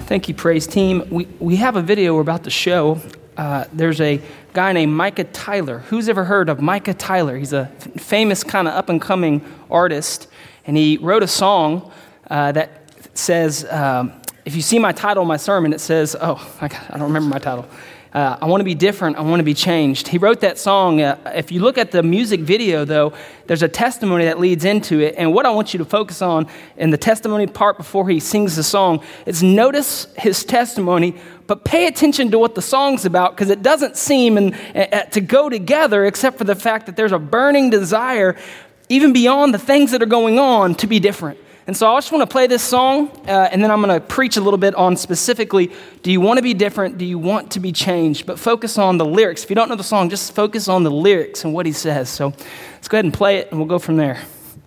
Thank you, praise team. We have a video we're about to show. There's a guy named Micah Tyler. Who's ever heard of Micah Tyler? He's a famous kind of up-and-coming artist, and he wrote a song that says, if you see my title of my sermon, it says, I don't remember my title. I want to be different. I want to be changed. He wrote that song. If you look at the music video, though, there's a testimony that leads into it. And what I want you to focus on in the testimony part before he sings the song is notice his testimony, but pay attention to what the song's about, because it doesn't seem to go together except for the fact that there's a burning desire, even beyond the things that are going on, to be different. And so I just want to play this song, and then I'm going to preach a little bit on specifically, do you want to be different? Do you want to be changed? But focus on the lyrics. If you don't know the song, just focus on the lyrics and what he says. So let's go ahead and play it, and we'll go from there.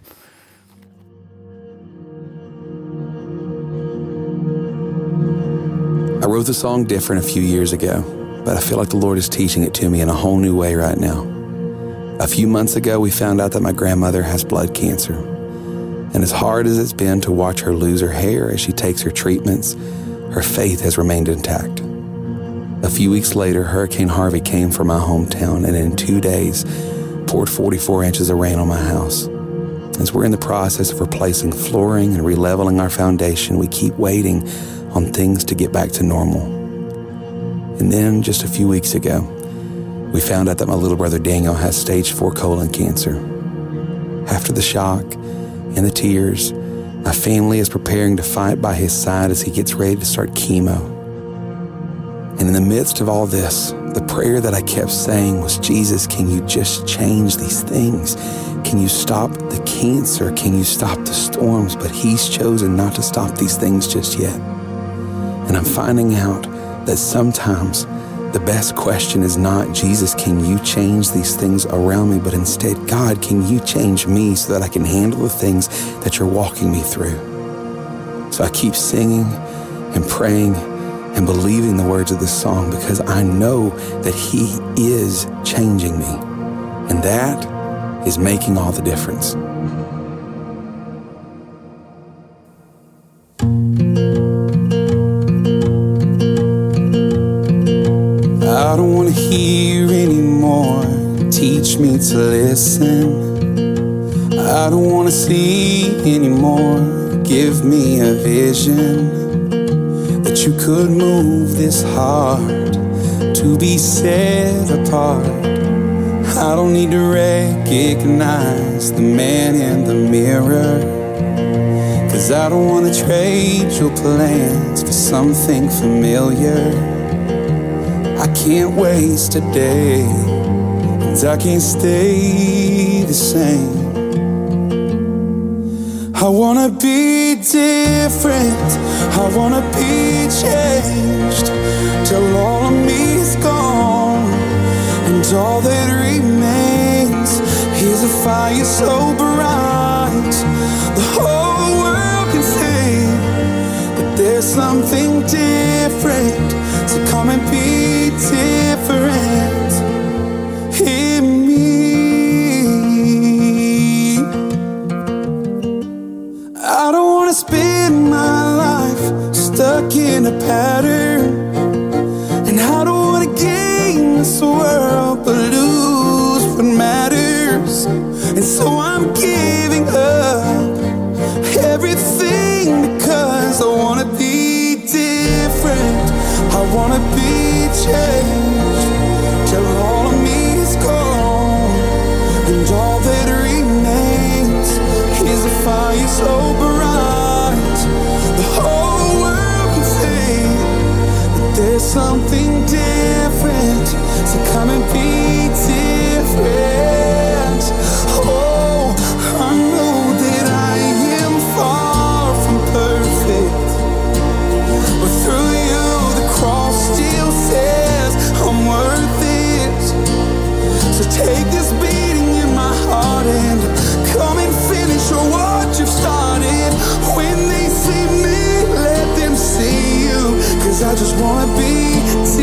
I wrote the song different a few years ago, but I feel like the Lord is teaching it to me in a whole new way right now. A few months ago, we found out that my grandmother has blood cancer. And as hard as it's been to watch her lose her hair as she takes her treatments, her faith has remained intact. A few weeks later, Hurricane Harvey came for my hometown and in 2 days poured 44 inches of rain on my house. As we're in the process of replacing flooring and releveling our foundation, we keep waiting on things to get back to normal. And then just a few weeks ago, we found out that my little brother Daniel has stage 4 colon cancer. After the shock and the tears, my family is preparing to fight by his side as he gets ready to start chemo. And in the midst of all this, the prayer that I kept saying was, Jesus, can you just change these things? Can you stop the cancer? Can you stop the storms? But he's chosen not to stop these things just yet. And I'm finding out that sometimes the best question is not, Jesus, can you change these things around me? But instead, God, can you change me so that I can handle the things that you're walking me through? So I keep singing and praying and believing the words of this song because I know that he is changing me. And that is making all the difference. I don't want to hear anymore. Teach me to listen. I don't want to see anymore. Give me a vision that you could move this heart to be set apart. I don't need to recognize the man in the mirror, 'cause I don't want to trade your plans for something familiar. I can't waste a day, and I can't stay the same. I wanna be different, I wanna be changed, till all of me is gone, and all that remains is a fire so bright the whole world can see that there's something different. So come and be different in me. I don't want to spend my life stuck in a pattern, and I don't want to gain this world but lose what matters. And so I'm giving up everything because I want to be different. I wanna be changed till all of me is gone, and all that remains is a fire so bright the whole world can see that there's something different. So come and be different. Oh, I know that I am far from perfect, but through you the cross still says I'm worth it. So take this beating in my heart and come and finish what you've started. When they see me, let them see you, 'cause I just wanna be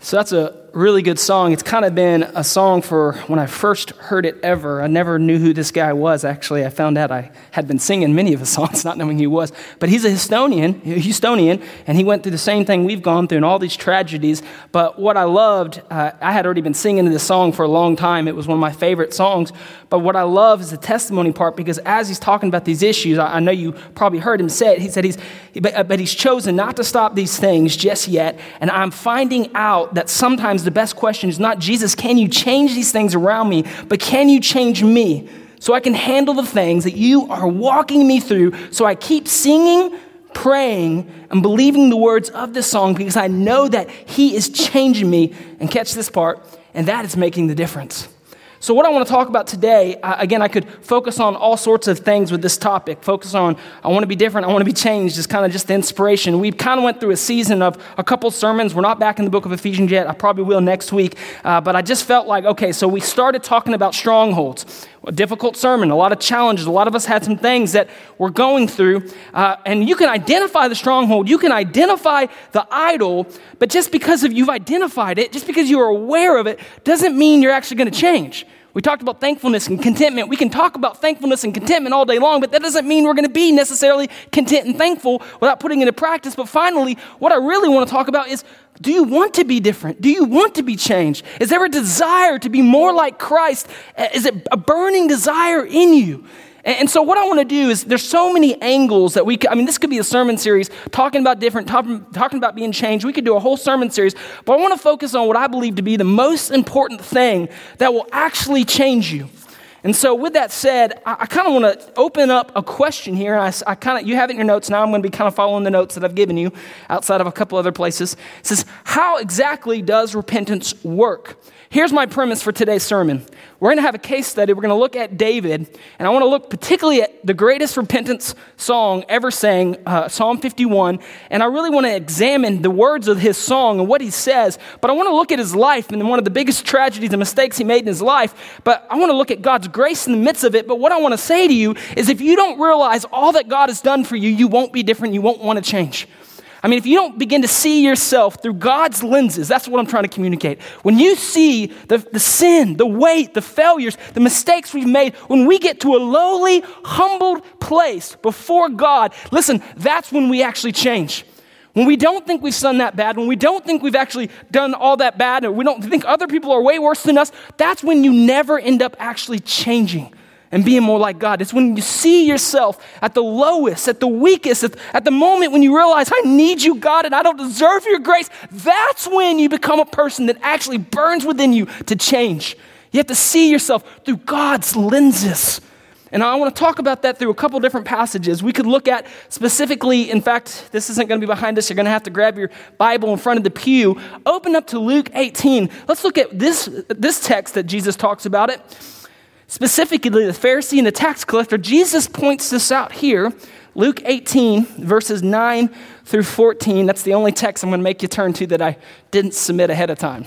So that's a really good song. It's kind of been a song for when I first heard it ever. I never knew who this guy was. Actually, I found out I had been singing many of his songs, not knowing who he was. But he's a Houstonian, and he went through the same thing we've gone through and all these tragedies. But what I loved, I had already been singing this song for a long time. It was one of my favorite songs. But what I love is the testimony part, because as he's talking about these issues, I know you probably heard him say it. He said he's chosen not to stop these things just yet. And I'm finding out that sometimes the best question is not, Jesus, can you change these things around me, but can you change me so I can handle the things that you are walking me through, so I keep singing, praying, and believing the words of this song, because I know that he is changing me. And catch this part, and that is making the difference. So what I want to talk about today, again, I could focus on all sorts of things with this topic. Focus on, I want to be different, I want to be changed, is kind of just the inspiration. We kind of went through a season of a couple sermons. We're not back in the book of Ephesians yet. I probably will next week. But I just felt like, okay, so we started talking about strongholds. A difficult sermon, a lot of challenges. A lot of us had some things that we're going through. And you can identify the stronghold. You can identify the idol. But just because you've identified it, just because you're aware of it, doesn't mean you're actually going to change. We talked about thankfulness and contentment. We can talk about thankfulness and contentment all day long, but that doesn't mean we're going to be necessarily content and thankful without putting it into practice. But finally, what I really want to talk about is, do you want to be different? Do you want to be changed? Is there a desire to be more like Christ? Is it a burning desire in you? And so what I want to do is, there's so many angles that this could be a sermon series talking about talking about being changed. We could do a whole sermon series, but I want to focus on what I believe to be the most important thing that will actually change you. And so with that said, I kind of want to open up a question here. You have it in your notes now. I'm going to be kind of following the notes that I've given you outside of a couple other places. It says, how exactly does repentance work? Here's my premise for today's sermon. We're going to have a case study. We're going to look at David, and I want to look particularly at the greatest repentance song ever sang, Psalm 51, and I really want to examine the words of his song and what he says, but I want to look at his life and one of the biggest tragedies and mistakes he made in his life, but I want to look at God's grace in the midst of it. But what I want to say to you is, if you don't realize all that God has done for you, you won't be different, you won't want to change. If you don't begin to see yourself through God's lenses, that's what I'm trying to communicate. When you see the sin, the weight, the failures, the mistakes we've made, when we get to a lowly, humbled place before God, listen, that's when we actually change. When we don't think we've done that bad, when we don't think we've actually done all that bad, and we don't think other people are way worse than us, that's when you never end up actually changing and being more like God. It's when you see yourself at the lowest, at the weakest, at the moment when you realize, I need you, God, and I don't deserve your grace. That's when you become a person that actually burns within you to change. You have to see yourself through God's lenses. And I want to talk about that through a couple different passages. We could look at specifically, in fact, this isn't going to be behind us. You're going to have to grab your Bible in front of the pew. Open up to Luke 18. Let's look at this text that Jesus talks about it. Specifically, the Pharisee and the tax collector. Jesus points this out here. Luke 18, verses 9 through 14. That's the only text I'm going to make you turn to that I didn't submit ahead of time.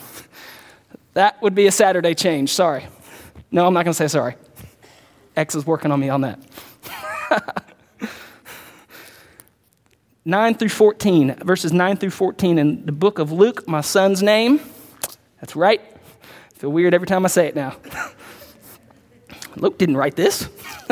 That would be a Saturday change. Sorry. No, I'm not going to say sorry. X is working on me on that. 9 through 14, verses 9 through 14 in the book of Luke, my son's name. That's right. I feel weird every time I say it now. Luke didn't write this.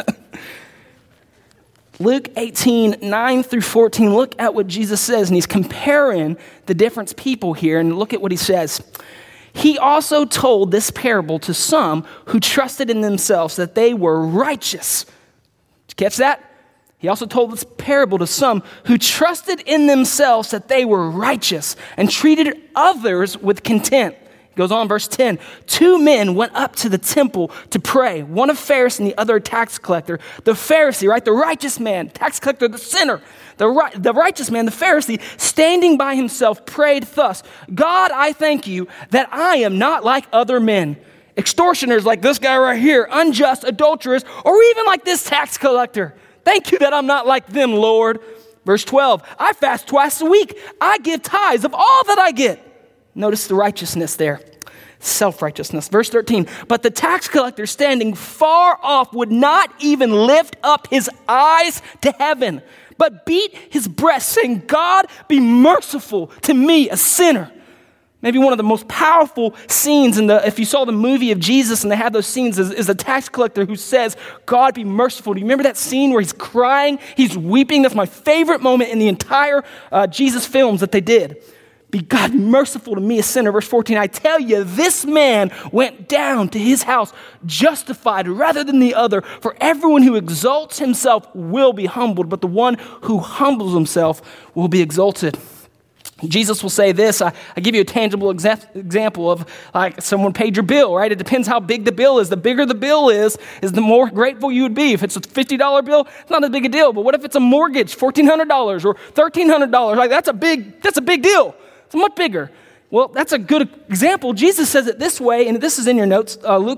Luke 18, 9 through 14, look at what Jesus says, and he's comparing the different people here, and look at what he says. He also told this parable to some who trusted in themselves that they were righteous. Did you catch that? He also told this parable to some who trusted in themselves that they were righteous and treated others with contempt. Goes on, verse 10. 2 men went up to the temple to pray, one a Pharisee and the other a tax collector. The Pharisee, right, the righteous man, tax collector, the sinner. The righteous man, the Pharisee, standing by himself, prayed thus: God, I thank you that I am not like other men, extortioners like this guy right here, unjust, adulterers, or even like this tax collector. Thank you that I'm not like them, Lord. Verse 12, I fast twice a week. I give tithes of all that I get. Notice the righteousness there. Self-righteousness. Verse 13, but the tax collector standing far off would not even lift up his eyes to heaven, but beat his breast, saying, God, be merciful to me, a sinner. Maybe one of the most powerful scenes if you saw the movie of Jesus and they have those scenes is a tax collector who says, God be merciful. Do you remember that scene where he's crying, he's weeping? That's my favorite moment in the entire Jesus films that they did. Be God merciful to me, a sinner. Verse 14, I tell you, this man went down to his house justified rather than the other. For everyone who exalts himself will be humbled, but the one who humbles himself will be exalted. Jesus will say this. I give you a tangible example of like someone paid your bill, right? It depends how big the bill is. The bigger the bill is the more grateful you would be. If it's a $50 bill, it's not as big a deal. But what if it's a mortgage, $1,400 or $1,300? Like that's a big deal. It's much bigger. Well, that's a good example. Jesus says it this way, and this is in your notes. Luke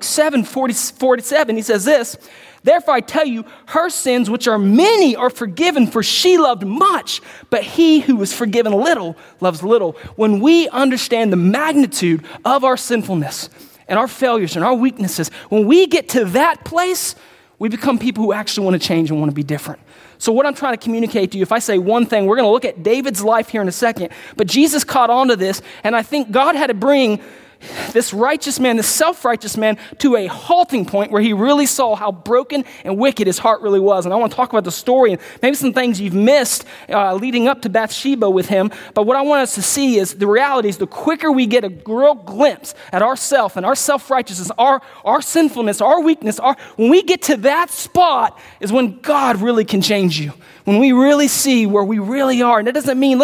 7:47. He says this. Therefore, I tell you, her sins, which are many, are forgiven, for she loved much, but he who was forgiven little loves little. When we understand the magnitude of our sinfulness and our failures and our weaknesses, when we get to that place, we become people who actually want to change and want to be different. So what I'm trying to communicate to you, if I say one thing, we're going to look at David's life here in a second, but Jesus caught on to this, and I think God had to bring this righteous man, this self-righteous man, to a halting point where he really saw how broken and wicked his heart really was. And I want to talk about the story and maybe some things you've missed leading up to Bathsheba with him. But what I want us to see is the reality is the quicker we get a real glimpse at ourself and our self-righteousness, our sinfulness, our weakness, when we get to that spot is when God really can change you. When we really see where we really are. And that doesn't mean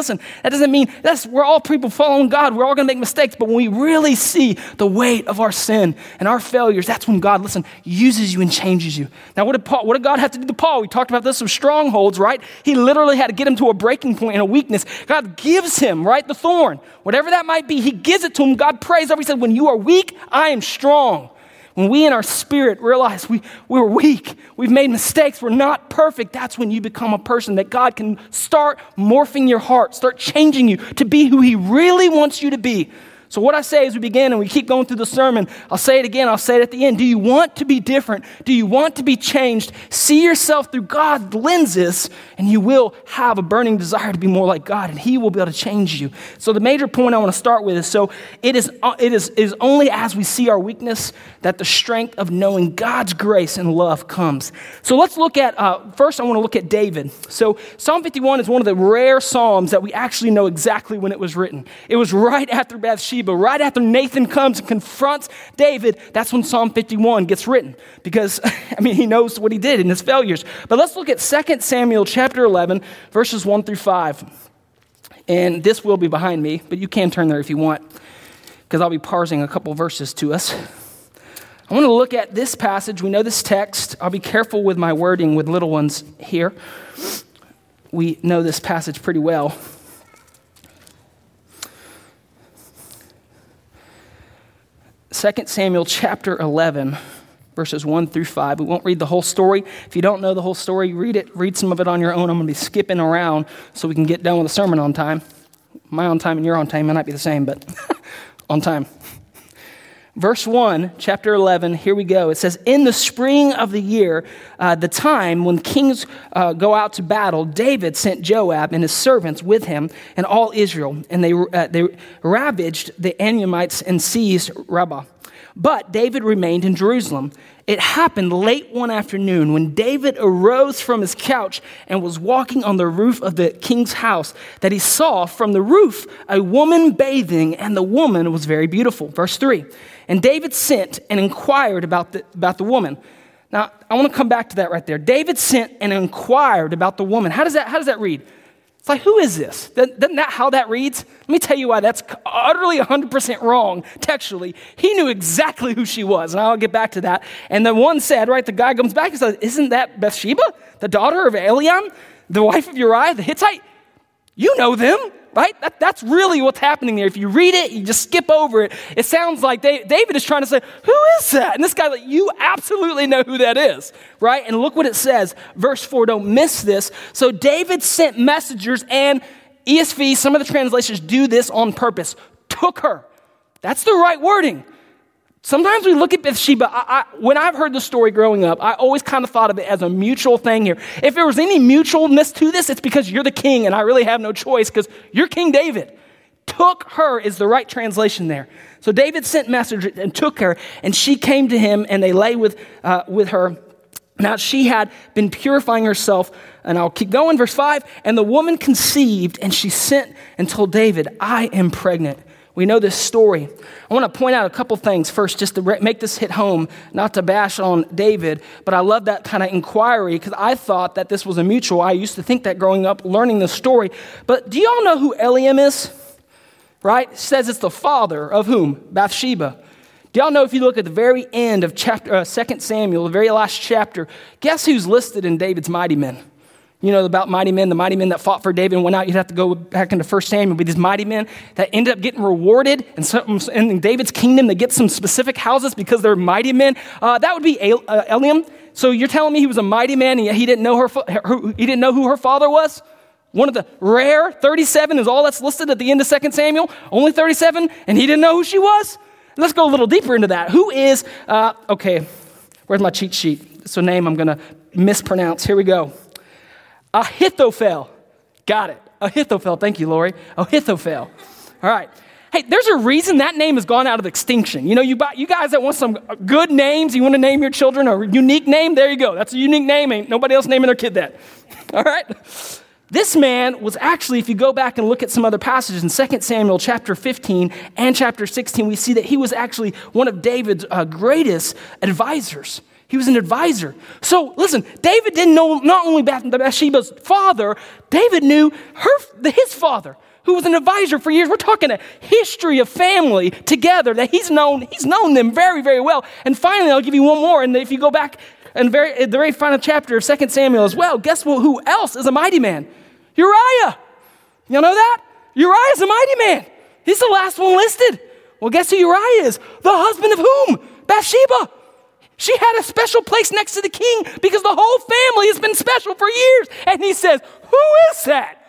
we're all people following God. We're all going to make mistakes. But when we really see the weight of our sin and our failures, that's when God, uses you and changes you. Now, what did God have to do to Paul? We talked about this with strongholds, right? He literally had to get him to a breaking point and a weakness. God gives him, right, the thorn. Whatever that might be, he gives it to him. God prays over. He said, when you are weak, I am strong. When we in our spirit realize we were weak, we've made mistakes, we're not perfect, that's when you become a person that God can start morphing your heart, start changing you to be who he really wants you to be. So what I say as we begin and we keep going through the sermon, I'll say it again, I'll say it at the end. Do you want to be different? Do you want to be changed? See yourself through God's lenses and you will have a burning desire to be more like God and he will be able to change you. So the major point I want to start with is, it is only as we see our weakness that the strength of knowing God's grace and love comes. So let's look at, first I want to look at David. So Psalm 51 is one of the rare Psalms that we actually know exactly when it was written. It was right after Bathsheba. But right after Nathan comes and confronts David, that's when Psalm 51 gets written because, he knows what he did in his failures. But let's look at 2 Samuel chapter 11, verses 1 through 5. And this will be behind me, but you can turn there if you want because I'll be parsing a couple verses to us. I want to look at this passage. We know this text. I'll be careful with my wording with little ones here. We know this passage pretty well. 2 Samuel chapter 11, verses 1 through 5. We won't read the whole story. If you don't know the whole story, read some of it on your own. I'm going to be skipping around so we can get done with the sermon on time. My on time and your on time might not be the same, but on time. Verse 1, chapter 11, here we go. It says, in the spring of the year, the time when kings go out to battle, David sent Joab and his servants with him and all Israel, and they ravaged the Ammonites and seized Rabbah. But David remained in Jerusalem. It happened late one afternoon when David arose from his couch and was walking on the roof of the king's house that he saw from the roof a woman bathing, and the woman was very beautiful. Verse 3, and David sent and inquired about the woman. Now, I want to come back to that right there. David sent and inquired about the woman. How does that read? It's like, who is this? Isn't that how that reads? Let me tell you why that's utterly 100% wrong textually. He knew exactly who she was, and I'll get back to that. And the one said, right, the guy comes back and says, isn't that Bathsheba, the daughter of Eliam, the wife of Uriah the Hittite? You know them, right? That's really what's happening there. If you read it, you just skip over it. It sounds like David is trying to say, who is that? And this guy, you absolutely know who that is, right? And look what it says. Verse 4, don't miss this. So David sent messengers, and ESV, some of the translations do this on purpose, took her. That's the right wording. Sometimes we look at Bathsheba. When I've heard the story growing up, I always kind of thought of it as a mutual thing here. If there was any mutualness to this, it's because you're the king and I really have no choice because you're King David. Took her is the right translation there. So David sent messengers and took her, and she came to him, and they lay with her. Now she had been purifying herself, and I'll keep going, verse 5, and the woman conceived, and she sent and told David, I am pregnant. We know this story. I want to point out a couple things first, just to make this hit home, not to bash on David, but I love that kind of inquiry because I thought that this was a mutual. I used to think that growing up, learning the story. But do y'all know who Eliam is? Right? It says it's the father of whom? Bathsheba. Do y'all know if you look at the very end of 2 Samuel, the very last chapter, guess who's listed in David's mighty men? You know about mighty men, the mighty men that fought for David and went out. You'd have to go back into 1 Samuel, but these mighty men that ended up getting rewarded. And in David's kingdom, they get some specific houses because they're mighty men. That would be Eliam. So you're telling me he was a mighty man and yet he didn't know he didn't know who her father was? One of the rare 37 is all that's listed at the end of 2 Samuel. Only 37, and he didn't know who she was? Let's go a little deeper into that. Who is, where's my cheat sheet? It's a name I'm going to mispronounce. Here we go. Ahithophel. Got it. Ahithophel. Thank you, Lori. Ahithophel. All right. Hey, there's a reason that name has gone out of extinction. You know, you guys that want some good names, you want to name your children a unique name, there you go. That's a unique name. Ain't nobody else naming their kid that. All right. This man was actually, if you go back and look at some other passages in 2 Samuel chapter 15 and chapter 16, we see that he was actually one of David's greatest advisors. He was an advisor. So listen, David didn't know not only Bathsheba's father, David knew his father, who was an advisor for years. We're talking a history of family together that he's known them very, very well. And finally, I'll give you one more. And if you go back in the very final chapter of 2 Samuel as well, guess who else is a mighty man? Uriah. You know that? Uriah is a mighty man. He's the last one listed. Well, guess who Uriah is? The husband of whom? Bathsheba. She had a special place next to the king because the whole family has been special for years. And he says, who is that?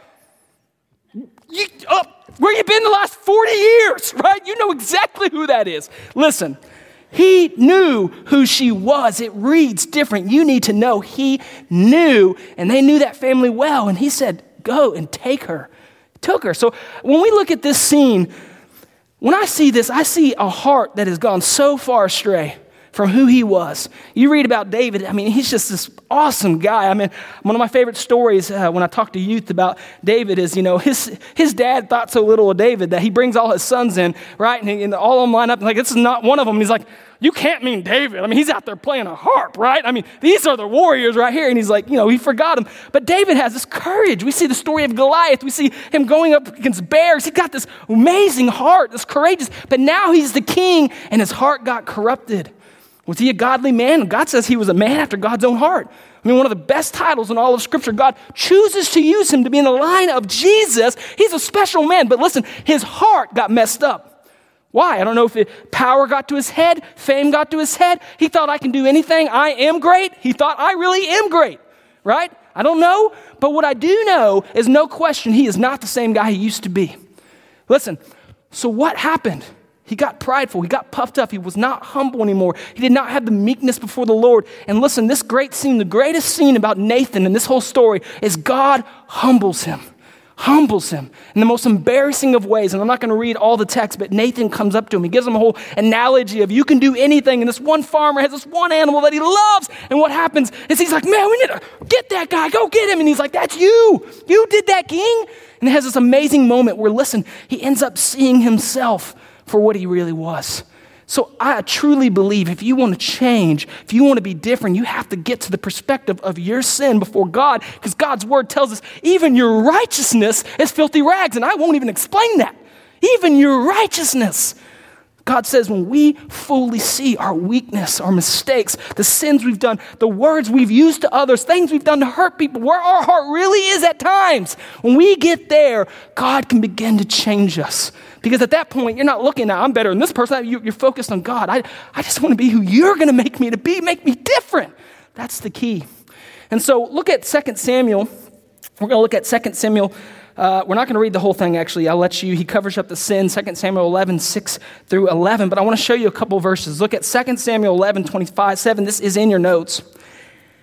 Where you been the last 40 years, right? You know exactly who that is. Listen, he knew who she was. It reads different. You need to know he knew, and they knew that family well. And he said, go and take her. Took her. So when we look at this scene, when I see this, I see a heart that has gone so far astray from who he was. You read about David, I mean, he's just this awesome guy. I mean, one of my favorite stories when I talk to youth about David is, you know, his dad thought so little of David that he brings all his sons in, right? And all of them line up, and like, this is not one of them. And he's like, you can't mean David. I mean, he's out there playing a harp, right? I mean, these are the warriors right here. And he's like, you know, he forgot him. But David has this courage. We see the story of Goliath. We see him going up against bears. He's got this amazing heart, this courageous. But now he's the king, and his heart got corrupted. Was he a godly man? God says he was a man after God's own heart. I mean, one of the best titles in all of Scripture. God chooses to use him to be in the line of Jesus. He's a special man. But listen, his heart got messed up. Why? I don't know if power got to his head, fame got to his head. He thought, I can do anything. I am great. He thought, I really am great, right? I don't know. But what I do know is no question he is not the same guy he used to be. Listen, so what happened? He got prideful. He got puffed up. He was not humble anymore. He did not have the meekness before the Lord. And listen, this great scene, the greatest scene about Nathan in this whole story is God humbles him in the most embarrassing of ways. And I'm not going to read all the text, but Nathan comes up to him. He gives him a whole analogy of you can do anything. And this one farmer has this one animal that he loves. And what happens is he's like, man, we need to get that guy. Go get him. And he's like, that's you. You did that, king. And it has this amazing moment where, listen, he ends up seeing himself for what he really was. So I truly believe if you want to change, if you want to be different, you have to get to the perspective of your sin before God, because God's word tells us even your righteousness is filthy rags, and I won't even explain that. Even your righteousness. God says when we fully see our weakness, our mistakes, the sins we've done, the words we've used to others, things we've done to hurt people, where our heart really is at times, when we get there, God can begin to change us. Because at that point, you're not looking at, I'm better than this person. You're focused on God. I just want to be who you're going to make me to be, make me different. That's the key. And so look at 2 Samuel. We're going to look at 2 Samuel. We're not going to read the whole thing, actually. I'll let you. He covers up the sin, 2 Samuel 11, 6 through 11. But I want to show you a couple verses. Look at 2 Samuel 11, 25, 7. This is in your notes.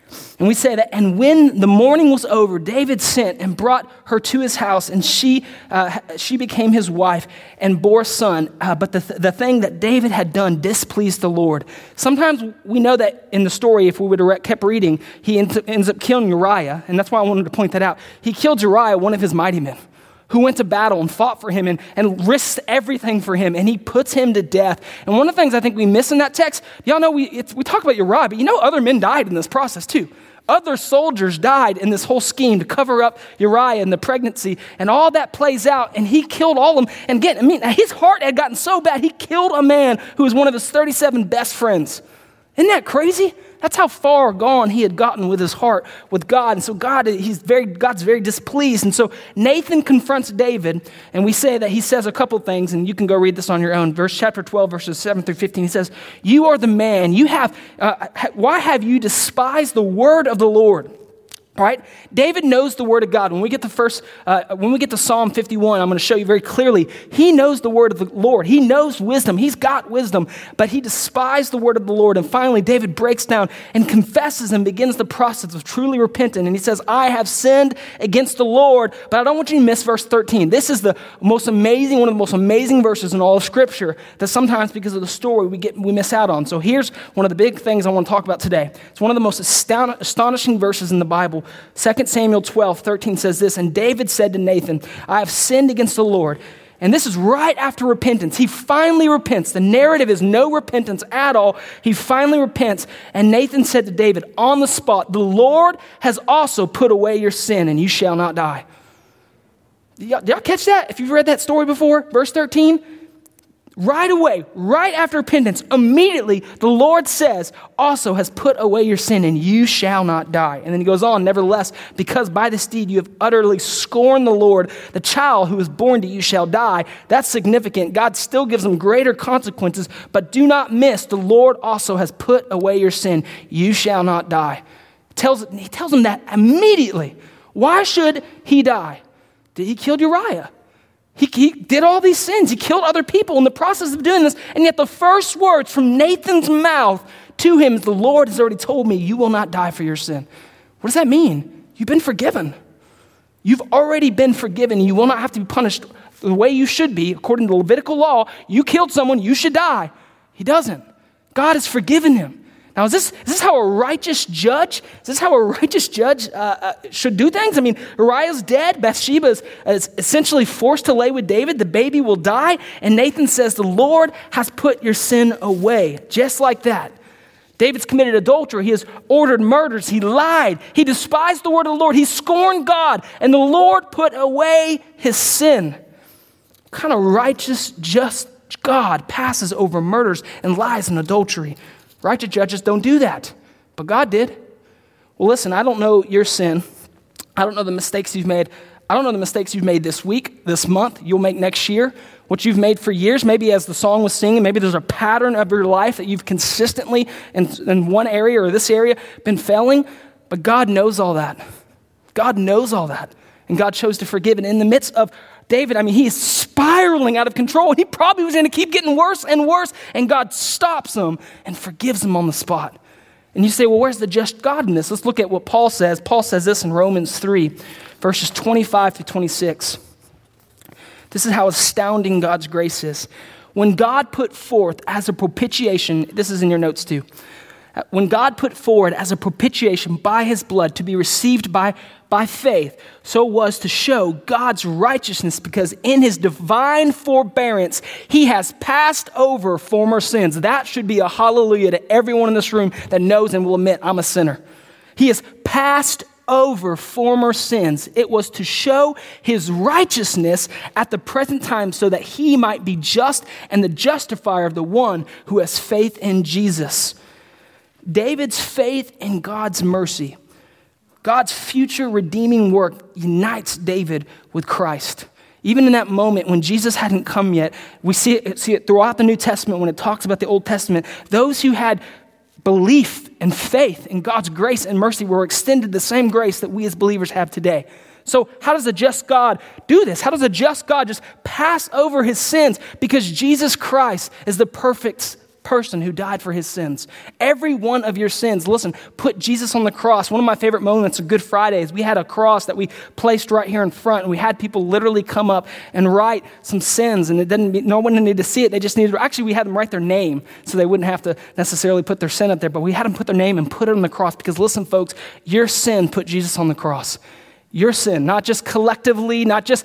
And we say that, and when the mourning was over, David sent and brought her to his house, and she became his wife and bore a son. But the thing that David had done displeased the Lord. Sometimes we know that in the story, if we would have kept reading, he ends up killing Uriah, and that's why I wanted to point that out. He killed Uriah, one of his mighty men, who went to battle and fought for him and risked everything for him, and he puts him to death. And one of the things I think we miss in that text, y'all know we talk about Uriah, but other men died in this process too. Other soldiers died in this whole scheme to cover up Uriah and the pregnancy, and all that plays out, and he killed all of them. And again, his heart had gotten so bad, he killed a man who was one of his 37 best friends. Isn't that crazy? That's how far gone he had gotten with his heart with God. And so God's very displeased. And so Nathan confronts David, and we say that he says a couple things, and you can go read this on your own. Chapter 12, verses 7 through 15, he says, "You are the man. Why have you despised the word of the Lord?" Right? David knows the word of God. When we get to Psalm 51, I'm going to show you very clearly, he knows the word of the Lord. He knows wisdom. He's got wisdom, but he despised the word of the Lord. And finally, David breaks down and confesses and begins the process of truly repenting. And he says, "I have sinned against the Lord," but I don't want you to miss verse 13. This is one of the most amazing verses in all of Scripture that sometimes because of the story we miss out on. So here's one of the big things I want to talk about today. It's one of the most astonishing verses in the Bible. 2 Samuel 12:13 says this, "And David said to Nathan, I have sinned against the Lord." And this is right after repentance. He finally repents. The narrative is no repentance at all. He finally repents. And Nathan said to David on the spot, "The Lord has also put away your sin, and you shall not die." Did y'all catch that? If you've read that story before, verse 13, right away, right after repentance, immediately the Lord says, "Also has put away your sin, and you shall not die." And then he goes on, "Nevertheless, because by this deed you have utterly scorned the Lord, the child who is born to you shall die." That's significant. God still gives them greater consequences, but do not miss, the Lord also has put away your sin. You shall not die. He tells him that immediately. Why should he die? He killed Uriah. He did all these sins. He killed other people in the process of doing this. And yet the first words from Nathan's mouth to him is, "The Lord has already told me you will not die for your sin." What does that mean? You've been forgiven. You've already been forgiven. You will not have to be punished the way you should be. According to the Levitical law, you killed someone, you should die. He doesn't. God has forgiven him. Now, is this how a righteous judge should do things? I mean, Uriah's dead. Bathsheba is essentially forced to lay with David. The baby will die. And Nathan says, "The Lord has put your sin away." Just like that. David's committed adultery. He has ordered murders. He lied. He despised the word of the Lord. He scorned God. And the Lord put away his sin. What kind of righteous, just God passes over murders and lies and adultery? Righteous judges don't do that, but God did. Well, listen, I don't know your sin. I don't know the mistakes you've made. I don't know the mistakes you've made this week, this month, you'll make next year, what you've made for years. Maybe as the song was singing, maybe there's a pattern of your life that you've consistently in one area or this area been failing, but God knows all that. God knows all that, and God chose to forgive. And in the midst of David, he is spiraling out of control, and he probably was going to keep getting worse and worse, and God stops him and forgives him on the spot. And you say, well, where's the just God in this? Let's look at what Paul says. Paul says this in Romans 3, verses 25 through 26. This is how astounding God's grace is. When God put forth as a propitiation, this is in your notes too. When God put forward as a propitiation by his blood to be received by faith, so was to show God's righteousness, because in his divine forbearance, he has passed over former sins. That should be a hallelujah to everyone in this room that knows and will admit, I'm a sinner. He has passed over former sins. It was to show his righteousness at the present time, so that he might be just and the justifier of the one who has faith in Jesus. David's faith in God's mercy, God's future redeeming work, unites David with Christ. Even in that moment when Jesus hadn't come yet, we see it throughout the New Testament when it talks about the Old Testament. Those who had belief and faith in God's grace and mercy were extended the same grace that we as believers have today. So how does a just God do this? How does a just God just pass over his sins? Because Jesus Christ is the perfect person who died for his sins. Every one of your sins. Listen, put Jesus on the cross. One of my favorite moments of Good Friday is we had a cross that we placed right here in front, and we had people literally come up and write some sins, and no one needed to see it. They just needed, actually we had them write their name so they wouldn't have to necessarily put their sin up there, but we had them put their name and put it on the cross because listen, folks, your sin put Jesus on the cross. Your sin, not just collectively, not just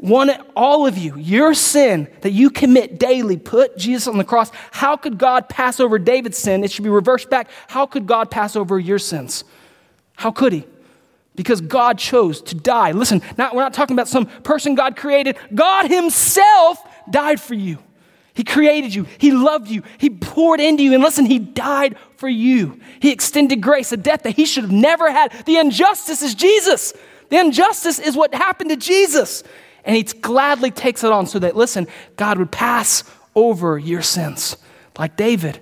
all of you, your sin that you commit daily, put Jesus on the cross. How could God pass over David's sin? It should be reversed back. How could God pass over your sins? How could he? Because God chose to die. Listen, we're not talking about some person God created. God himself died for you. He created you. He loved you. He poured into you. And listen, he died for you. He extended grace, a death that he should have never had. The injustice is Jesus. The injustice is what happened to Jesus. And he gladly takes it on so that, listen, God would pass over your sins. Like David.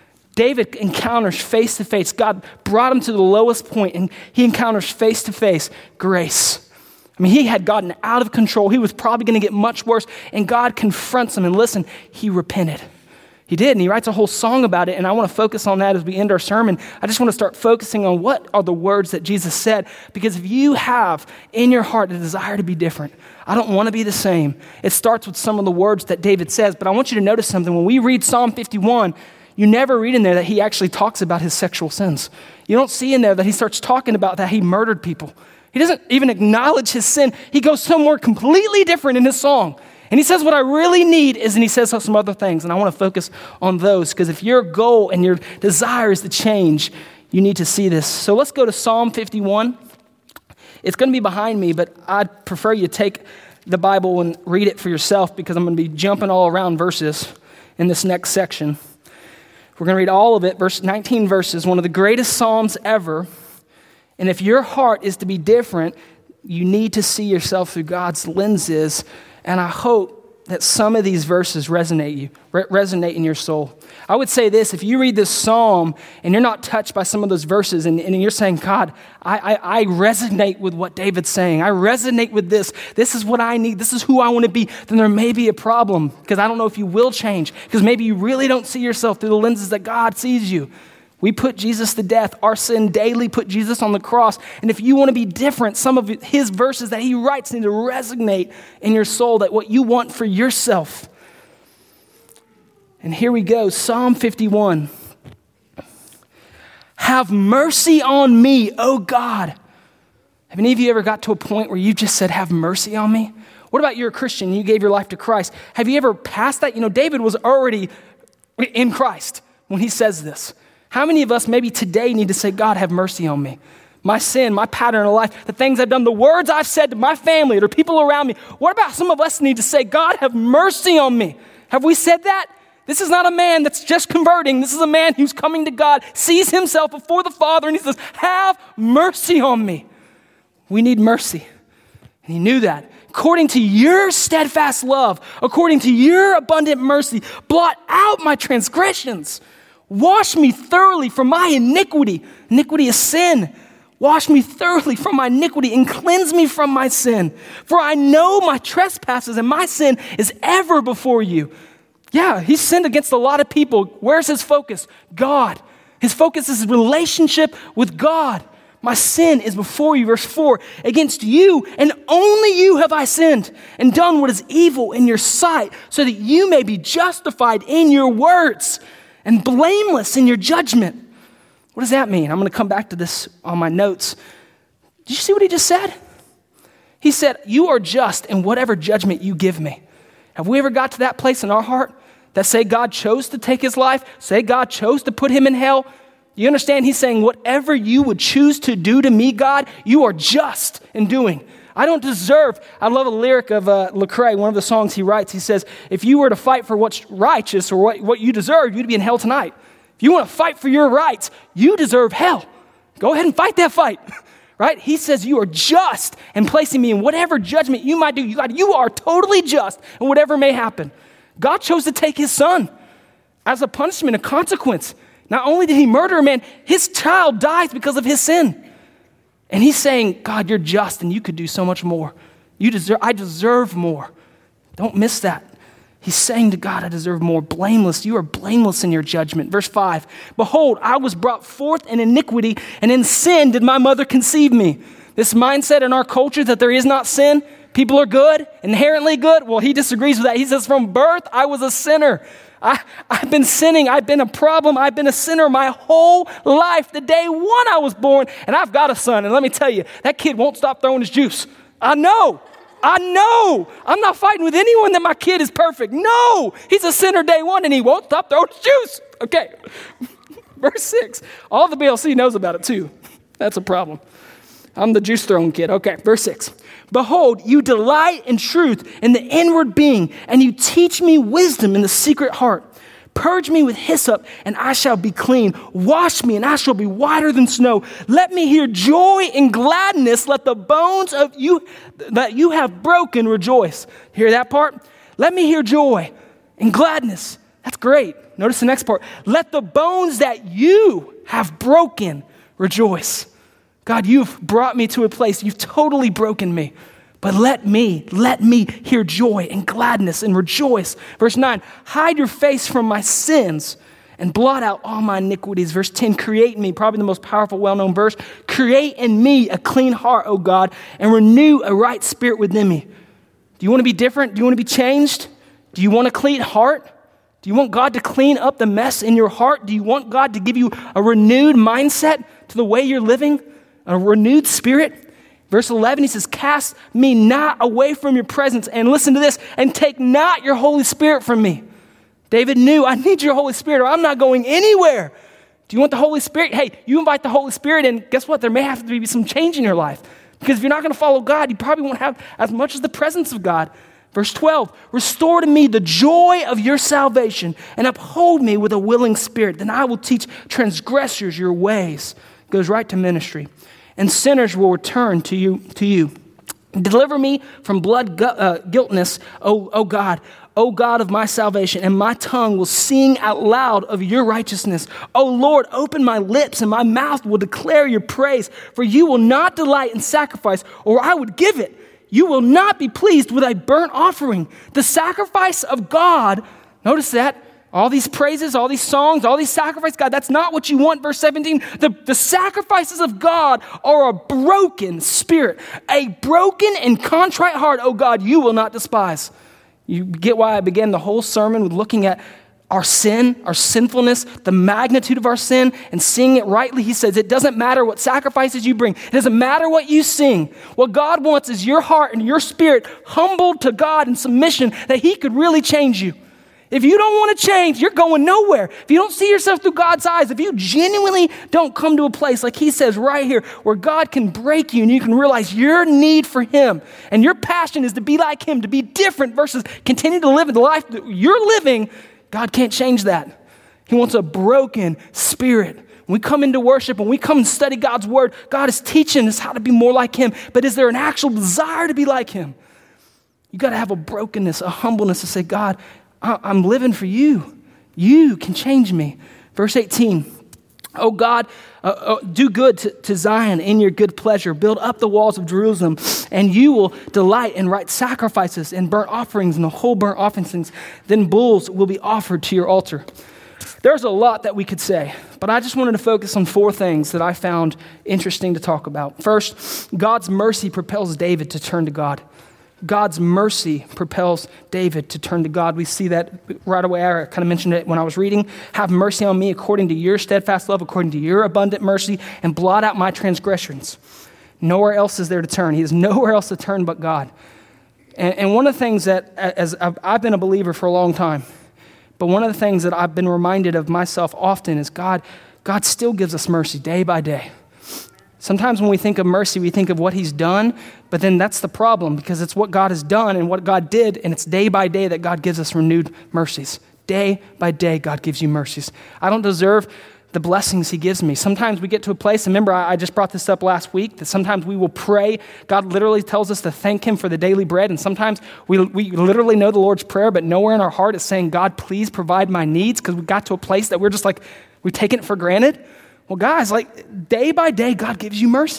David encounters face to face. God brought him to the lowest point, and he encounters face to face grace. I mean, he had gotten out of control. He was probably going to get much worse. And God confronts him. And listen, he repented. He did, and he writes a whole song about it, and I want to focus on that as we end our sermon. I just want to start focusing on what are the words that Jesus said, because if you have in your heart a desire to be different, I don't want to be the same, it starts with some of the words that David says, but I want you to notice something. When we read Psalm 51, you never read in there that he actually talks about his sexual sins. You don't see in there that he starts talking about that he murdered people. He doesn't even acknowledge his sin. He goes somewhere completely different in his song. And he says, what I really need is, and he says some other things, and I want to focus on those, because if your goal and your desire is to change, you need to see this. So let's go to Psalm 51. It's going to be behind me, but I'd prefer you take the Bible and read it for yourself, because I'm going to be jumping all around verses in this next section. We're going to read all of it, 19 verses, one of the greatest Psalms ever. And if your heart is to be different, you need to see yourself through God's lenses. And I hope that some of these verses resonate in your soul. I would say this, if you read this psalm and you're not touched by some of those verses and you're saying, God, I resonate with what David's saying. I resonate with this. This is what I need. This is who I want to be. Then there may be a problem, because I don't know if you will change, because maybe you really don't see yourself through the lenses that God sees you. We put Jesus to death. Our sin daily put Jesus on the cross. And if you want to be different, some of his verses that he writes need to resonate in your soul, that what you want for yourself. And here we go, Psalm 51. Have mercy on me, O God. Have any of you ever got to a point where you just said, have mercy on me? What about you're a Christian, you gave your life to Christ? Have you ever passed that? You know, David was already in Christ when he says this. How many of us maybe today need to say, God, have mercy on me? My sin, my pattern of life, the things I've done, the words I've said to my family or people around me. What about some of us need to say, God, have mercy on me? Have we said that? This is not a man that's just converting. This is a man who's coming to God, sees himself before the Father, and he says, have mercy on me. We need mercy. And he knew that. According to your steadfast love, according to your abundant mercy, blot out my transgressions. Wash me thoroughly from my iniquity. Iniquity is sin. Wash me thoroughly from my iniquity and cleanse me from my sin. For I know my trespasses, and my sin is ever before you. Yeah, he sinned against a lot of people. Where's his focus? God. His focus is his relationship with God. My sin is before you. Verse 4, against you and only you have I sinned and done what is evil in your sight, so that you may be justified in your words and blameless in your judgment. What does that mean? I'm going to come back to this on my notes. Did you see what he just said? He said, you are just in whatever judgment you give me. Have we ever got to that place in our heart that say God chose to take his life, say God chose to put him in hell? You understand? He's saying, whatever you would choose to do to me, God, you are just in doing. I don't deserve. I love a lyric of Lecrae, one of the songs he writes. He says, if you were to fight for what's righteous or what you deserve, you'd be in hell tonight. If you want to fight for your rights, you deserve hell. Go ahead and fight that fight, right? He says you are just and placing me in whatever judgment you might do. God, you are totally just in whatever may happen. God chose to take his son as a punishment, a consequence. Not only did he murder a man, his child dies because of his sin. And he's saying, God, you're just and you could do so much more. I deserve more. Don't miss that. He's saying to God, I deserve more. Blameless. You are blameless in your judgment. Verse 5, behold, I was brought forth in iniquity, and in sin did my mother conceive me. This mindset in our culture that there is not sin, people are good, inherently good. Well, he disagrees with that. He says, from birth, I was a sinner. I've been sinning. I've been a problem. I've been a sinner my whole life. The day one I was born, and I've got a son. And let me tell you, that kid won't stop throwing his juice. I know. I'm not fighting with anyone that my kid is perfect. No, he's a sinner day one, and he won't stop throwing his juice. Okay. Verse 6. All the BLC knows about it too. That's a problem. I'm the juice throwing kid. Okay, verse 6. Behold, you delight in truth in the inward being, and you teach me wisdom in the secret heart. Purge me with hyssop, and I shall be clean. Wash me, and I shall be whiter than snow. Let me hear joy and gladness. Let the bones of you that you have broken rejoice. Hear that part? Let me hear joy and gladness. That's great. Notice the next part. Let the bones that you have broken rejoice. God, you've brought me to a place. You've totally broken me. But let me hear joy and gladness and rejoice. Verse 9, hide your face from my sins and blot out all my iniquities. Verse 10, create in me, probably the most powerful, well-known verse. Create in me a clean heart, O God, and renew a right spirit within me. Do you want to be different? Do you want to be changed? Do you want a clean heart? Do you want God to clean up the mess in your heart? Do you want God to give you a renewed mindset to the way you're living? A renewed spirit? Verse 11, he says, cast me not away from your presence. And listen to this, and take not your Holy Spirit from me. David knew, I need your Holy Spirit or I'm not going anywhere. Do you want the Holy Spirit? Hey, you invite the Holy Spirit and guess what? There may have to be some change in your life. Because if you're not going to follow God, you probably won't have as much as the presence of God. Verse 12, restore to me the joy of your salvation and uphold me with a willing spirit. Then I will teach transgressors your ways. Goes right to ministry. And sinners will return to you. Deliver me from blood guiltness, O God of my salvation, and my tongue will sing out loud of your righteousness. O Lord, open my lips, and my mouth will declare your praise. For you will not delight in sacrifice, or I would give it. You will not be pleased with a burnt offering. The sacrifice of God, notice that, all these praises, all these songs, all these sacrifices, God, that's not what you want. Verse 17, the sacrifices of God are a broken spirit, a broken and contrite heart, oh God, you will not despise. You get why I began the whole sermon with looking at our sin, our sinfulness, the magnitude of our sin, and seeing it rightly. He says, it doesn't matter what sacrifices you bring. It doesn't matter what you sing. What God wants is your heart and your spirit humbled to God in submission that he could really change you. If you don't want to change, you're going nowhere. If you don't see yourself through God's eyes, if you genuinely don't come to a place like he says right here, where God can break you and you can realize your need for him and your passion is to be like him, to be different versus continue to live the life that you're living, God can't change that. He wants a broken spirit. When we come into worship, when we come and study God's word, God is teaching us how to be more like him. But is there an actual desire to be like him? You got to have a brokenness, a humbleness to say, God, I'm living for you. You can change me. Verse 18, oh God, do good to Zion in your good pleasure. Build up the walls of Jerusalem, and you will delight in right sacrifices and burnt offerings and the whole burnt offerings. Then bulls will be offered to your altar. There's a lot that we could say, but I just wanted to focus on 4 things that I found interesting to talk about. First, God's mercy propels David to turn to God. God's mercy propels David to turn to God. We see that right away. I kind of mentioned it when I was reading. Have mercy on me according to your steadfast love, according to your abundant mercy, and blot out my transgressions. Nowhere else is there to turn. He has nowhere else to turn but God. And one of the things that, as I've been a believer for a long time, but one of the things that I've been reminded of myself often is God still gives us mercy day by day. Sometimes when we think of mercy, we think of what he's done, but then that's the problem because it's what God has done and what God did, and it's day by day that God gives us renewed mercies. Day by day, God gives you mercies. I don't deserve the blessings he gives me. Sometimes we get to a place, and remember, I just brought this up last week, that sometimes we will pray. God literally tells us to thank him for the daily bread, and sometimes we literally know the Lord's Prayer, but nowhere in our heart is saying, God, please provide my needs, because we got to a place that we're just like, we've taken it for granted. Well, guys, like day by day, God gives you mercy.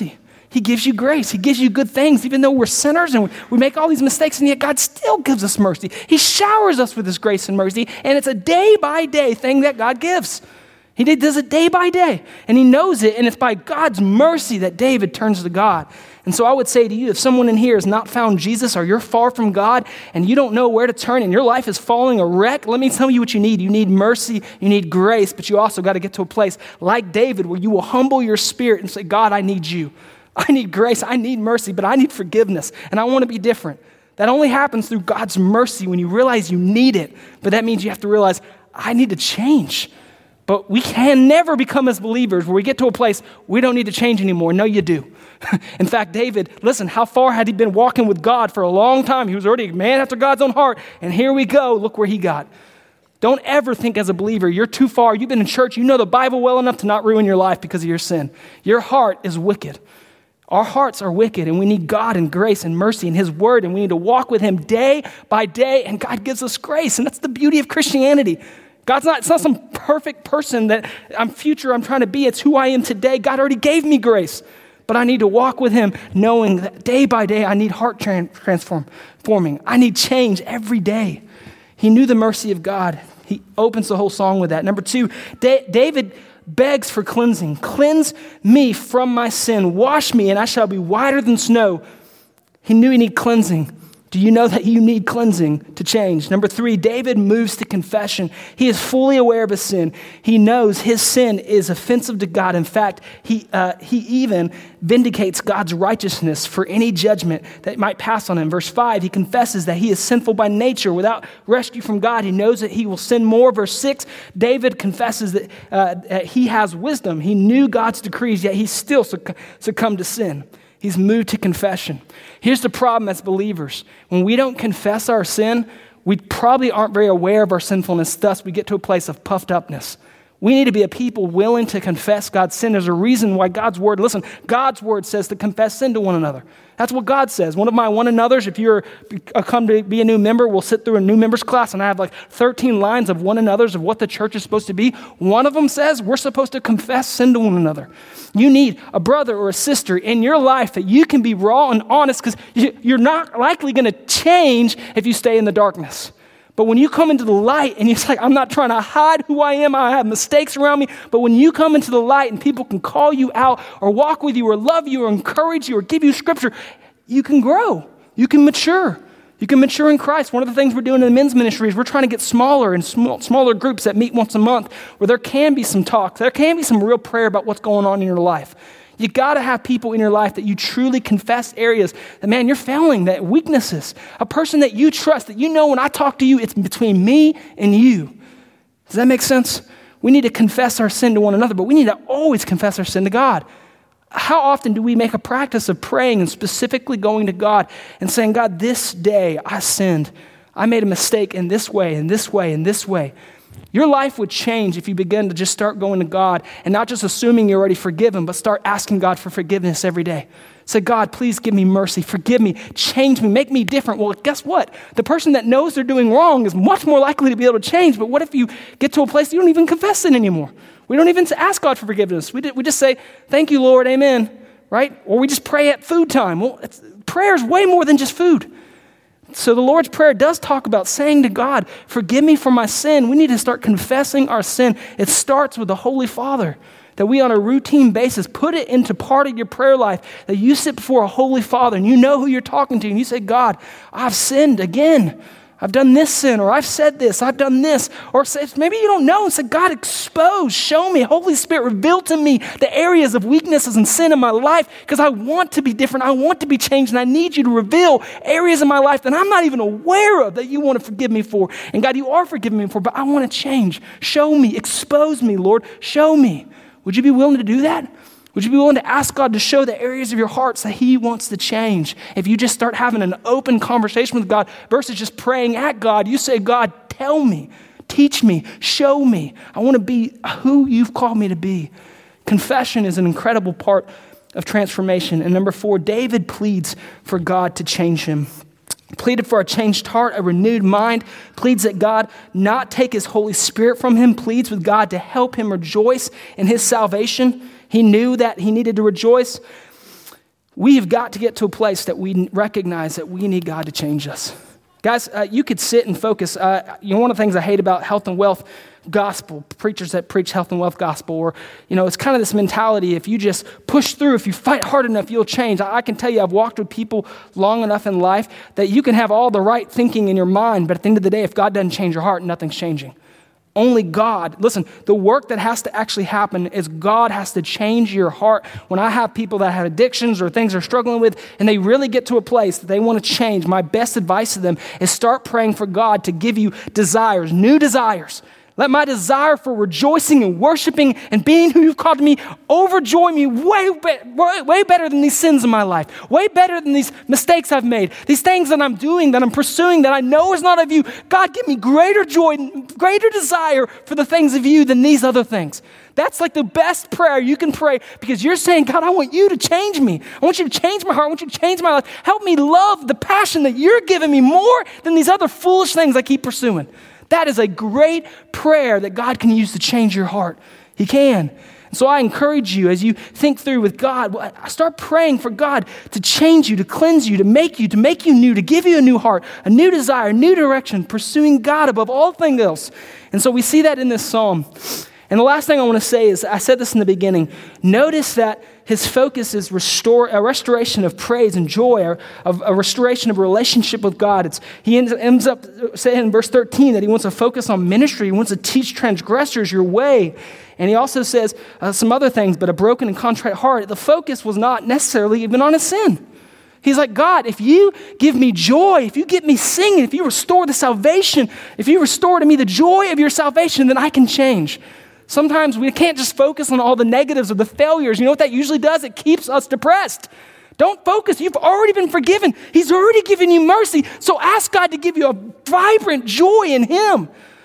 He gives you grace. He gives you good things, even though we're sinners and we make all these mistakes, and yet God still gives us mercy. He showers us with his grace and mercy, and it's a day-by-day thing that God gives. He does it day by day, and he knows it, and it's by God's mercy that David turns to God. And so I would say to you, if someone in here has not found Jesus, or you're far from God and you don't know where to turn and your life is falling a wreck, let me tell you what you need. You need mercy, you need grace, but you also got to get to a place like David where you will humble your spirit and say, God, I need you. I need grace, I need mercy, but I need forgiveness, and I want to be different. That only happens through God's mercy when you realize you need it, but that means you have to realize, I need to change. But we can never become as believers where we get to a place we don't need to change anymore. No, you do. In fact, David, listen, how far had he been walking with God for a long time? He was already a man after God's own heart. And here we go. Look where he got. Don't ever think as a believer, you're too far. You've been in church. You know the Bible well enough to not ruin your life because of your sin. Your heart is wicked. Our hearts are wicked, and we need God and grace and mercy and his word, and we need to walk with him day by day, and God gives us grace. And that's the beauty of Christianity. It's not some perfect person that I'm trying to be. It's who I am today. God already gave me grace. But I need to walk with him knowing that day by day I need heart transforming. I need change every day. He knew the mercy of God. He opens the whole song with that. Number 2, David begs for cleansing. Cleanse me from my sin. Wash me and I shall be whiter than snow. He knew he needed cleansing. Do you know that you need cleansing to change? Number 3, David moves to confession. He is fully aware of his sin. He knows his sin is offensive to God. In fact, he even vindicates God's righteousness for any judgment that might pass on him. Verse 5, he confesses that he is sinful by nature. Without rescue from God, he knows that he will sin more. Verse 6, David confesses that he has wisdom. He knew God's decrees, yet he still succumbed to sin. He's moved to confession. Here's the problem as believers. When we don't confess our sin, we probably aren't very aware of our sinfulness. Thus, we get to a place of puffed upness. We need to be a people willing to confess God's sin. There's a reason why God's word says to confess sin to one another. That's what God says. One of my one another's, if you're come to be a new member, we'll sit through a new members class, and I have like 13 lines of one another's of what the church is supposed to be. One of them says we're supposed to confess sin to one another. You need a brother or a sister in your life that you can be raw and honest, because you're not likely going to change if you stay in the darkness. But when you come into the light and you're like, I'm not trying to hide who I am, I have mistakes around me. But when you come into the light and people can call you out or walk with you or love you or encourage you or give you scripture, you can grow. You can mature. You can mature in Christ. One of the things we're doing in the men's ministry is we're trying to get smaller and smaller groups that meet once a month where there can be some talk. There can be some real prayer about what's going on in your life. You got to have people in your life that you truly confess areas that, man, you're failing, that weaknesses. A person that you trust, that you know when I talk to you, it's between me and you. Does that make sense? We need to confess our sin to one another, but we need to always confess our sin to God. How often do we make a practice of praying and specifically going to God and saying, God, this day I sinned. I made a mistake in this way, in this way, in this way. Your life would change if you begin to just start going to God and not just assuming you're already forgiven, but start asking God for forgiveness every day. Say, God, please give me mercy, forgive me, change me, make me different. Well, guess what? The person that knows they're doing wrong is much more likely to be able to change. But what if you get to a place you don't even confess it anymore? We don't even ask God for forgiveness. We just say, thank you, Lord, amen, right? Or we just pray at food time. Well, prayer is way more than just food. So the Lord's Prayer does talk about saying to God, forgive me for my sin. We need to start confessing our sin. It starts with the Holy Father, that we on a routine basis put it into part of your prayer life, that you sit before a Holy Father and you know who you're talking to, and you say, God, I've sinned again. I've done this sin, or I've said this, I've done this. Or say, maybe you don't know, and say, God, expose, show me, Holy Spirit, reveal to me the areas of weaknesses and sin in my life, because I want to be different, I want to be changed, and I need you to reveal areas in my life that I'm not even aware of that you want to forgive me for. And God, you are forgiving me for, but I want to change. Show me, expose me, Lord, show me. Would you be willing to do that? Would you be willing to ask God to show the areas of your hearts that he wants to change? If you just start having an open conversation with God versus just praying at God, you say, God, tell me, teach me, show me. I want to be who you've called me to be. Confession is an incredible part of transformation. And number 4, David pleads for God to change him. Pleaded for a changed heart, a renewed mind, pleads that God not take his Holy Spirit from him, pleads with God to help him rejoice in his salvation. He knew that he needed to rejoice. we have got to get to a place that we recognize that we need God to change us. Guys, you could sit and focus. One of the things I hate about health and wealth gospel, preachers that preach health and wealth gospel, or, it's kind of this mentality, if you just push through, if you fight hard enough, you'll change. I can tell you, I've walked with people long enough in life that you can have all the right thinking in your mind, but at the end of the day, if God doesn't change your heart, nothing's changing. Only God. Listen, the work that has to actually happen is God has to change your heart. When I have people that have addictions or things they're struggling with, and they really get to a place that they want to change, my best advice to them is start praying for God to give you desires, new desires. Let my desire for rejoicing and worshiping and being who you've called me overjoy me way better than these sins in my life, way better than these mistakes I've made, these things that I'm doing, that I'm pursuing, that I know is not of you. God, give me greater joy, greater desire for the things of you than these other things. That's like the best prayer you can pray, because you're saying, God, I want you to change me. I want you to change my heart. I want you to change my life. Help me love the passion that you're giving me more than these other foolish things I keep pursuing. That is a great prayer that God can use to change your heart. He can. So I encourage you, as you think through with God, start praying for God to change you, to cleanse you, to make you new, to give you a new heart, a new desire, a new direction, pursuing God above all things else. And so we see that in this psalm. And the last thing I want to say is, I said this in the beginning, notice that his focus is a restoration of praise and joy, of a restoration of a relationship with God. He ends up saying in verse 13 that he wants to focus on ministry. He wants to teach transgressors your way. And he also says some other things, but a broken and contrite heart. The focus was not necessarily even on his sin. He's like, God, if you give me joy, if you get me singing, if you restore the salvation, if you restore to me the joy of your salvation, then I can change. Sometimes we can't just focus on all the negatives or the failures. You know what that usually does? It keeps us depressed. Don't focus. You've already been forgiven. He's already given you mercy. So ask God to give you a vibrant joy in him.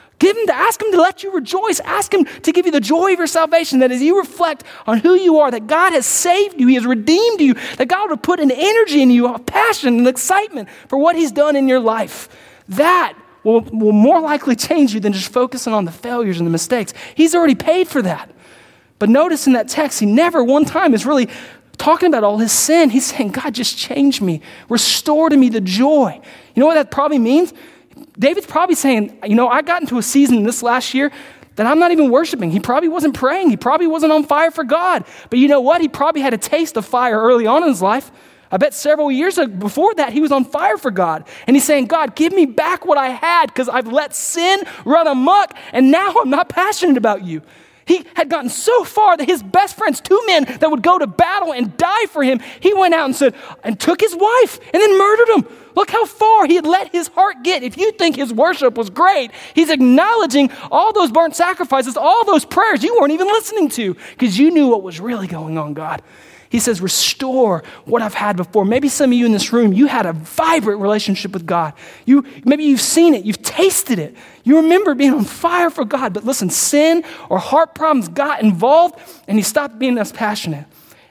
Ask him to let you rejoice. Ask him to give you the joy of your salvation, that as you reflect on who you are, that God has saved you, he has redeemed you, that God will put an energy in you, a passion and excitement for what he's done in your life. That will more likely change you than just focusing on the failures and the mistakes. He's already paid for that. But notice in that text, he never one time is really talking about all his sin. He's saying, God, just change me. Restore to me the joy. You know what that probably means? David's probably saying, I got into a season this last year that I'm not even worshiping. He probably wasn't praying. He probably wasn't on fire for God. But you know what? He probably had a taste of fire early on in his life. I bet several years before that, he was on fire for God. And he's saying, God, give me back what I had, because I've let sin run amok, and now I'm not passionate about you. He had gotten so far that his best friends, two men that would go to battle and die for him, he went out and took his wife and then murdered him. Look how far he had let his heart get. If you think his worship was great, he's acknowledging all those burnt sacrifices, all those prayers you weren't even listening to, because you knew what was really going on, God. He says, restore what I've had before. Maybe some of you in this room, you had a vibrant relationship with God. Maybe you've seen it. You've tasted it. You remember being on fire for God. But listen, sin or heart problems got involved, and you stopped being as passionate.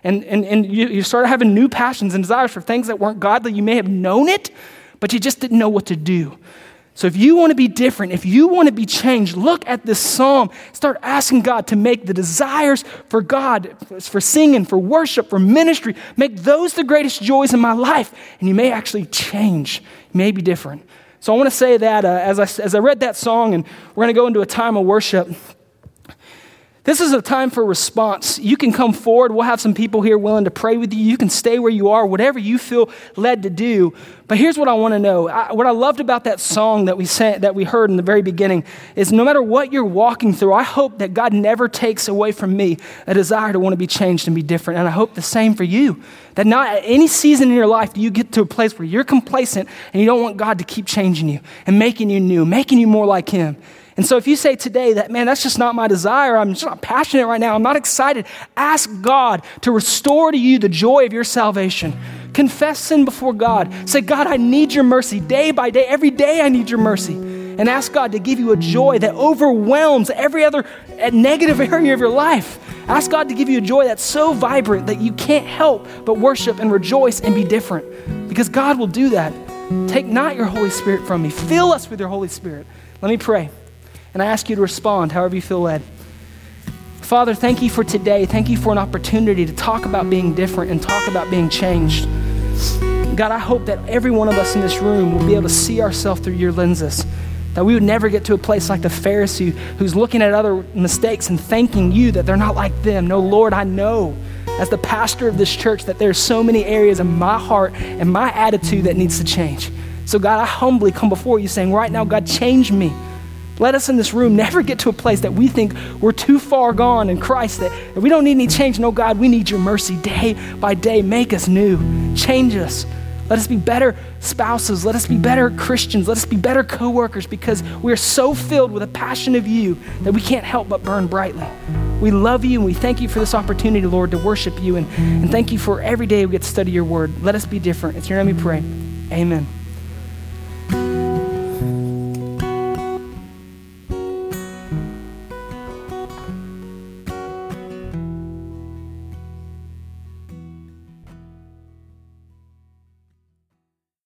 And you started having new passions and desires for things that weren't godly. You may have known it, but you just didn't know what to do. So if you want to be different, if you want to be changed, look at this psalm. Start asking God to make the desires for God, for singing, for worship, for ministry, make those the greatest joys in my life, and you may actually change. You may be different. So I want to say that as I read that song, and we're going to go into a time of worship, this is a time for response. You can come forward. We'll have some people here willing to pray with you. You can stay where you are, whatever you feel led to do. But here's what I want to know. What I loved about that song that we heard in the very beginning is no matter what you're walking through, I hope that God never takes away from me a desire to want to be changed and be different. And I hope the same for you. That not at any season in your life do you get to a place where you're complacent and you don't want God to keep changing you and making you new, making you more like him. And so if you say today that, man, that's just not my desire, I'm just not passionate right now, I'm not excited, ask God to restore to you the joy of your salvation. Confess sin before God. Say, God, I need your mercy day by day. Every day I need your mercy. And ask God to give you a joy that overwhelms every other negative area of your life. Ask God to give you a joy that's so vibrant that you can't help but worship and rejoice and be different. Because God will do that. Take not your Holy Spirit from me. Fill us with your Holy Spirit. Let me pray. And I ask you to respond however you feel led. Father, thank you for today. Thank you for an opportunity to talk about being different and talk about being changed. God, I hope that every one of us in this room will be able to see ourselves through your lenses, that we would never get to a place like the Pharisee who's looking at other mistakes and thanking you that they're not like them. No, Lord, I know as the pastor of this church that there's so many areas in my heart and my attitude that needs to change. So God, I humbly come before you saying right now, God, change me. Let us in this room never get to a place that we think we're too far gone in Christ, that we don't need any change. No, God, we need your mercy day by day. Make us new. Change us. Let us be better spouses. Let us be better Christians. Let us be better coworkers, because we are so filled with a passion of you that we can't help but burn brightly. We love you and we thank you for this opportunity, Lord, to worship you. And thank you for every day we get to study your word. Let us be different. It's in your name we pray. Amen.